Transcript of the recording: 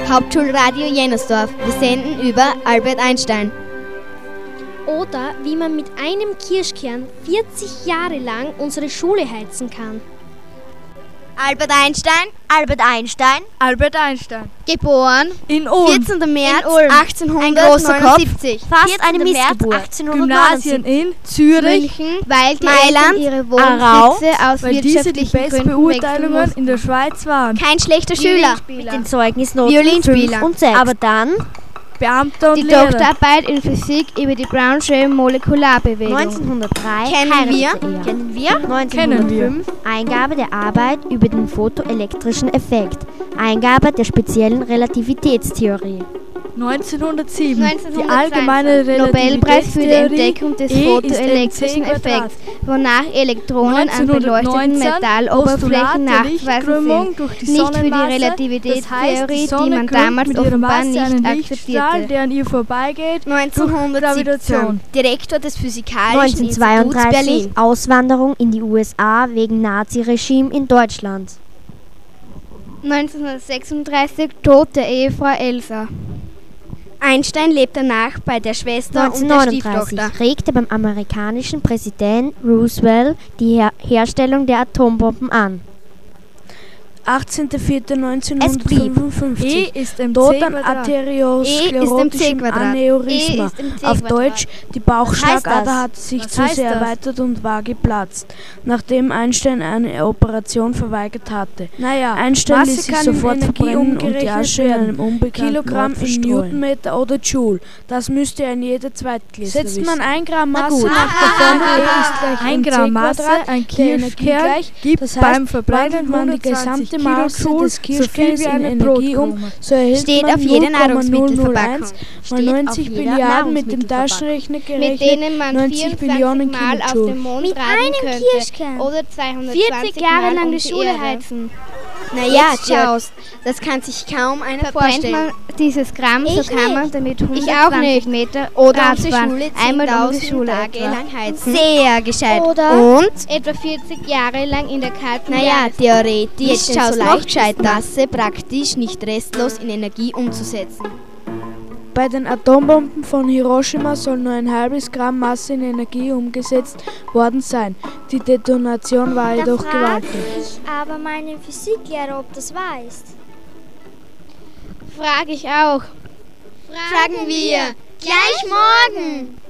Hauptschulradio Jennersdorf. Wir senden über Albert Einstein. Oder wie man mit einem Kirschkern 40 Jahre lang unsere Schule heizen kann. Albert Einstein. Albert Einstein. Albert Einstein. Geboren in Ulm. 14. März in Ulm. 1879. Fast eine Missgeburt. Gymnasien in Zürich, München, weil die Mailand, Eltern ihre Wohnsitze aus weil diese die wirtschaftlichen Gründen Bestbeurteilungen wechseln in der Schweiz waren. Kein schlechter Schüler. Mit den Zeugnisnoten Violinspieler. 5 und 6. Aber dann Beamter und Die Lehrer. Doktorarbeit in Physik über die Brownsche Molekularbewegung. 1903 Kennen wir? Kennen wir? Kennen 1905 Eingabe der Arbeit über den photoelektrischen Effekt. Eingabe der speziellen Relativitätstheorie. 1907 die 1902 allgemeine Nobelpreis für die Relativitätstheorie. Entdeckung des E photoelektrischen ist mc². Effekts, wonach Elektronen an 1919 beleuchteten Metalloberflächen Postulat der nachzuweisen Lichtkrümmung sind. durch die Nicht für die Sonnenmasse, Relativitätstheorie, das heißt, die man krümmt damals mit ihrer offenbar Masse einen nicht Lichtstrahl, akzeptierte. der an ihr vorbeigeht, durch 1917 Gravitation. Direktor des Physikalischen Instituts 1932 Berlin. Auswanderung in die USA wegen Naziregime in Deutschland. 1936 Tod der Ehefrau Elsa. Einstein lebt danach bei der Schwester und der 1939 Stieftochter. regte beim amerikanischen Präsident Roosevelt die Herstellung der Atombomben an. 18.04.1955. E ist im Tod an C². arteriosklerotischem Aneurysma. Auf Deutsch, die Bauchschlagader das? hat sich Was zu heißt sehr das? erweitert und war geplatzt, nachdem Einstein eine Operation verweigert hatte. Naja, Einstein Masse ließ sich kann in sofort Energie verbrennen und die umgerechnet Asche in werden. einem unbekannten Kilogramm Ort in verstreuen. Newtonmeter oder Joule, das müsste ein jeder Zweitklässler Setzt wissen. man 1 Gramm Masse gut. nach der Formel E ist gleich 1 Gramm Masse, ein der Energie Kirschkern gleich. gibt Das heißt, beim Verbrennen wandelt man die 120 gesamte Masse Kilojoule des so viel Kirschkerns wie in eine Energie um, Brotkrume. so erhält Steht man auf jeder 0,001 Nahrungsmittelverpackung. mal Steht 90 auf jeder Milliarden mit dem Nahrungsmittelverpackung. Taschenrechner Mit gerechnet, denen man 90 24 Billionen Mal auf Kilojoule. den Mond Mit reisen einem könnte. Kirschkern. Oder 220 40 Jahre Mal lang um die Schule Erde. heizen. Naja, Jetzt Klaus, das kann sich kaum einer Verbrennt vorstellen. man dieses Gramm, Ich so kann man nicht. damit Ich 120 auch nicht. Meter Oder unsere Schule einmal um die Schule Tage etwa. lang heizen. Sehr gescheit. Oder Und? etwa 40 Jahre lang in der kalten Naja, Jahreszeit. theoretisch Jetzt ist schaut's so noch leicht gescheiter. Masse praktisch nicht restlos in Energie umzusetzen. Bei den Atombomben von Hiroshima soll nur ein halbes Gramm Masse in Energie umgesetzt worden sein. Die Detonation war Da jedoch frage gewaltig. ich aber meinen Physiklehrer, ob das weiß. Frage ich auch. Fragen wir. Gleich morgen.